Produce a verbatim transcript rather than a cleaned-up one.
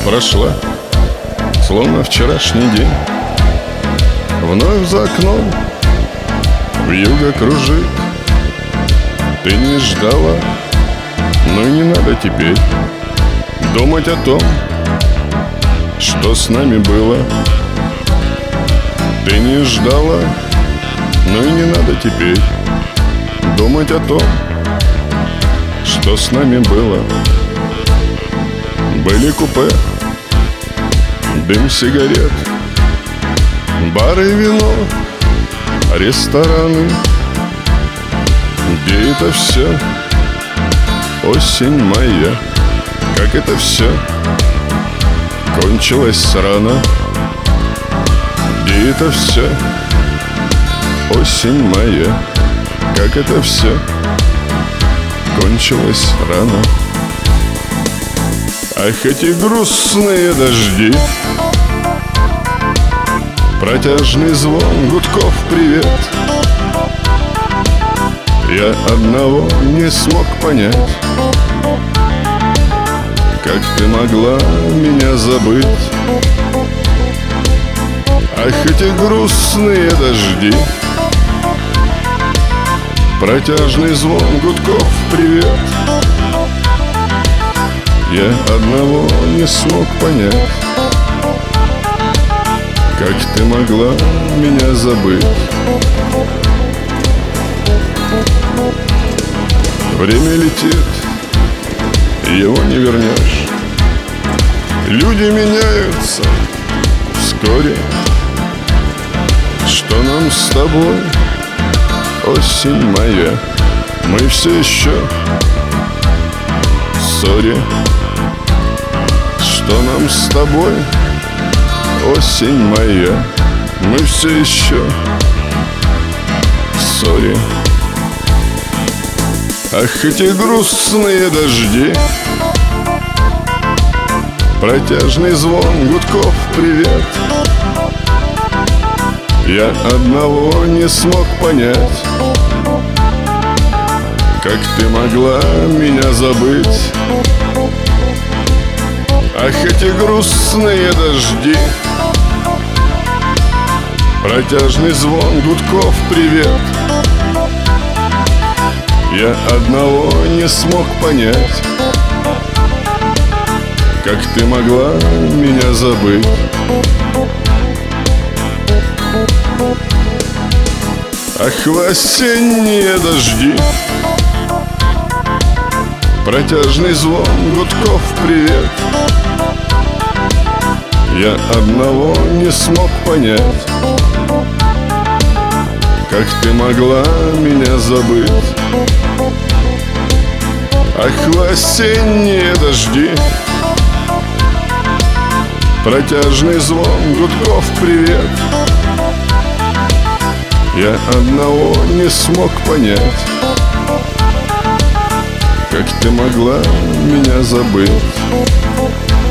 прошла, словно вчерашний день. Вновь за окном вьюга кружит. Ты не ждала, но и не надо теперь думать о том, что с нами было. Ты не ждала, но и не надо теперь думать о том, что с нами было. Были купе, дым сигарет, бары и вино, рестораны. Где это все? Осень моя. Как это все кончилось рано. Где это все? Осень моя. Как это все кончилось рано. Ах, эти грустные дожди, протяжный звон гудков привет. Я одного не смог понять: как ты могла меня забыть? Ах, эти грустные дожди, протяжный звон гудков привет. Я одного не смог понять: как ты могла меня забыть? Время летит, его не вернешь. Люди меняются вскоре. Что нам с тобой, осень моя? Мы все еще в ссоре. Что нам с тобой, осень моя? Мы все еще в ссоре. Ах, эти грустные дожди, протяжный звон гудков привет. Я одного не смог понять: как ты могла меня забыть? Ах, эти грустные дожди, протяжный звон гудков привет. Я одного не смог понять: как ты могла меня забыть? Ах, в осенние дожди, протяжный звон гудков привет. Я одного не смог понять: как ты могла меня забыть? Ах, в осенние дожди, протяжный звон гудков привет. Я одного не смог понять: как ты могла меня забыть?